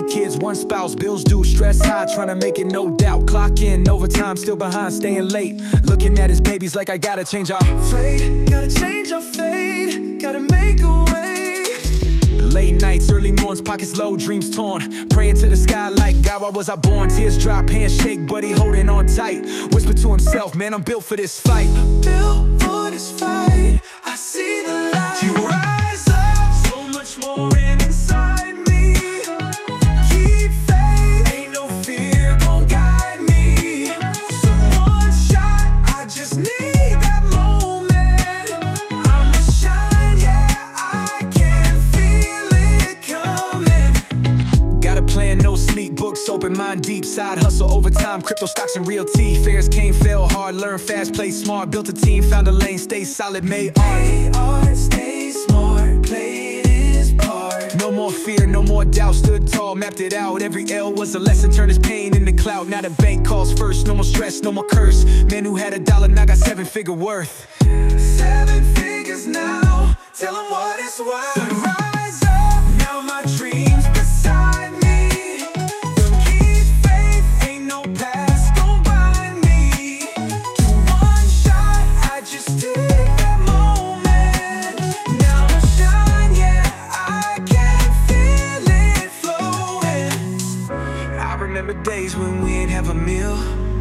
kids, one spouse, bills due, stress high, trying to make it, no doubt. Clock in, overtime, still behind, staying late. Looking at his babies like I gotta change our fate. Gotta change our fate, gotta make a way. Late nights, early mornings, pockets low, dreams torn. Praying to the sky like, God, why was I born? Tears drop, hands shake, but he holding on tight. Whisper to himself, man, I'm built for this fight. Built for this fight, I see the light. You rise up, so much more inside me. Keep faith, ain't no fear gon' guide me. So one shot, I just need that moment. I'ma shine, yeah, I can feel it coming. Got a plan, no sneak books, open mind, deep side hustle, overtime, crypto stocks and realty. Fairs came, fell hard, learn fast, play smart, built a team, found a lane, stay solid, made art. Stay smart, played his part. No more fear, no more doubt, stood tall, mapped it out. Every L was a lesson, turned his pain into clout. Now the bank calls first, no more stress, no more curse. Man who had $1, now got 7-figure worth. 7 figures now, tell him what it's worth. So rise up, now my dreams beside me. Don't keep faith, ain't no past gon' bind me. To one shot, I just take that moment. Now I shine, yeah, I can feel it flowing. I remember days when we ain't have a meal.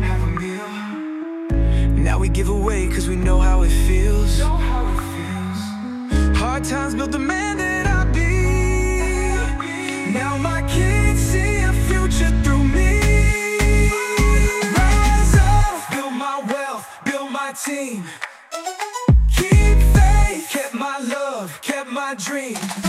Now we give away cause we know how it feels. Hard times built the man that I be. Now my kids see a future through me. Rise up, build my wealth, build my team. Keep faith, kept my love, kept my dream.